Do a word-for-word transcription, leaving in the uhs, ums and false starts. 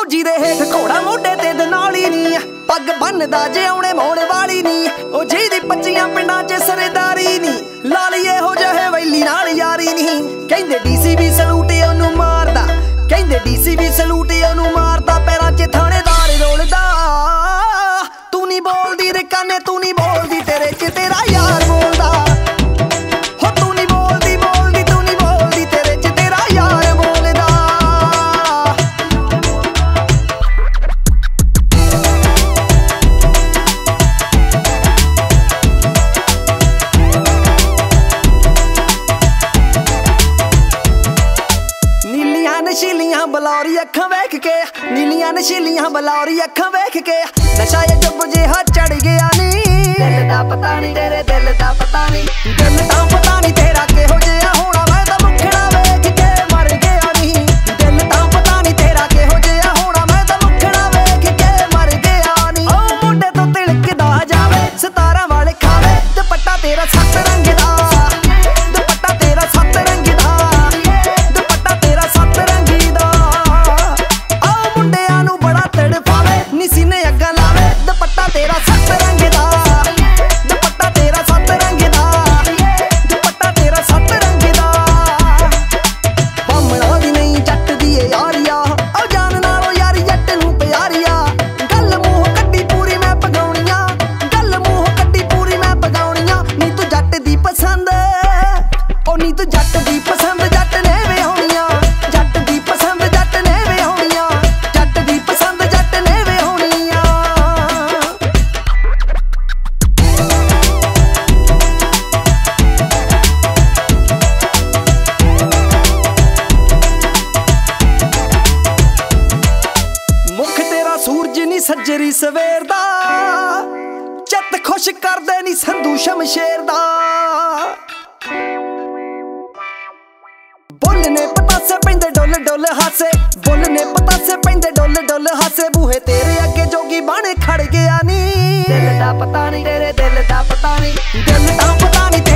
फौजी दे हेठ घोड़ा मोढे ते दनाली नी पग बनदा जे आउणे मोड़ वाली नी ओ जी पच्चियां पिंडां च सरदारी नी लालिए हो जाए वैली नाल यारी नी कहंदे डीसी भी सलूट ओनू मारदा कहंदे डीसी भी सलूट ओनू मारदा पैरां च थानेदार रोलदा तू नी बोलदी रे काने तू नी बोलदी तेरे च तेरा यार बोलदा हो तू नी बोलदी बोलदी तू नी बोलदी तेरे च तेरा यार बोलदा नशीलियां बलौरी अखां वेख के नीलियां नशीलियां बलौरी अखां वेख के नशा ये जब जिहा चढ़ गया नी दिल दा पता नहीं तेरे दिल दा पता नहीं दिल दा पता नहीं तेरा केहो जिहा होना मैं तां मुखड़ा वेख के मर गया नी दिल दा पता नहीं तेरा केहो जिहा होना मैं तां मुखड़ा वेख के मर गया नी ओ मुंडे तो तिलकदा जावे सतारा वाले खावे दुपट्टा तेरा सत रंग दा दुपट्टा तेरा सत रंग दा तेरा सत रंग दा दुपट्टा तेरा सत रंग दा दुपट्टा तेरा सत रंग दा बामणा दी नहीं जट दी यारिया ओ जान नालों यारी जट नूं प्यारिया गल मूंह कड्डी पूरी मैं पगाउणियां गल मूंह कड्डी पूरी मैं पगाउणियां नी तू जट दी पसंद ओ नी तू जट दी पसंद जट ने वे होणियां जट दी पसंद जट ने वे होणियां जट दी पसंद जट ने वे होणियां सूरज नी सज्जरी सवेर दा चित खुश करदे नी संधू शमशेर दा बोलने पतासे पैंदे डोल डोल हासे बोलने पतासे पैंदे डोल डोल हासे बूहे तेरे अगे जोगी बन खड़ गया नी दिल दा पता नहीं तेरे दिल दा पता नहीं दिल दा पता नहीं